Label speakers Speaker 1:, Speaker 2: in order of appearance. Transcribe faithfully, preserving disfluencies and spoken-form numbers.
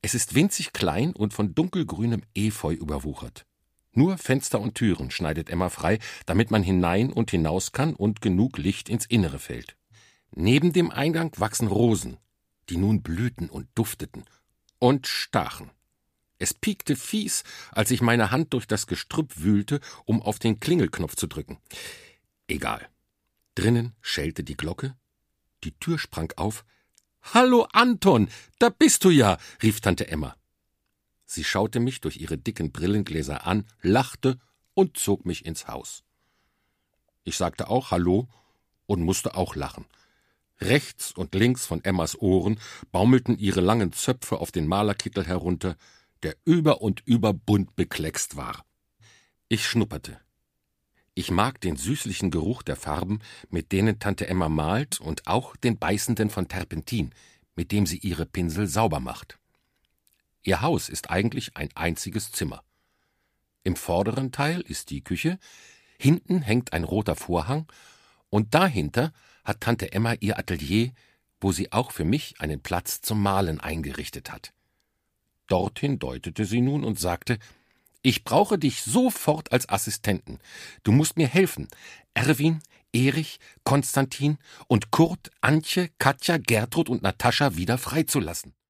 Speaker 1: Es ist winzig klein und von dunkelgrünem Efeu überwuchert. Nur Fenster und Türen schneidet Emma frei, damit man hinein und hinaus kann und genug Licht ins Innere fällt. Neben dem Eingang wachsen Rosen, die nun blühten und dufteten und stachen. Es piekte fies, als ich meine Hand durch das Gestrüpp wühlte, um auf den Klingelknopf zu drücken. Egal. Drinnen schellte die Glocke, die Tür sprang auf. »Hallo, Anton, da bist du ja«, rief Tante Emma. Sie schaute mich durch ihre dicken Brillengläser an, lachte und zog mich ins Haus. Ich sagte auch Hallo und musste auch lachen. Rechts und links von Emmas Ohren baumelten ihre langen Zöpfe auf den Malerkittel herunter, der über und über bunt bekleckst war. Ich schnupperte. Ich mag den süßlichen Geruch der Farben, mit denen Tante Emma malt, und auch den beißenden von Terpentin, mit dem sie ihre Pinsel sauber macht. Ihr Haus ist eigentlich ein einziges Zimmer. Im vorderen Teil ist die Küche, hinten hängt ein roter Vorhang, und dahinter hat Tante Emma ihr Atelier, wo sie auch für mich einen Platz zum Malen eingerichtet hat. Dorthin deutete sie nun und sagte: »Ich brauche dich sofort als Assistenten. Du musst mir helfen, Erwin, Erich, Konstantin und Kurt, Antje, Katja, Gertrud und Natascha wieder freizulassen.«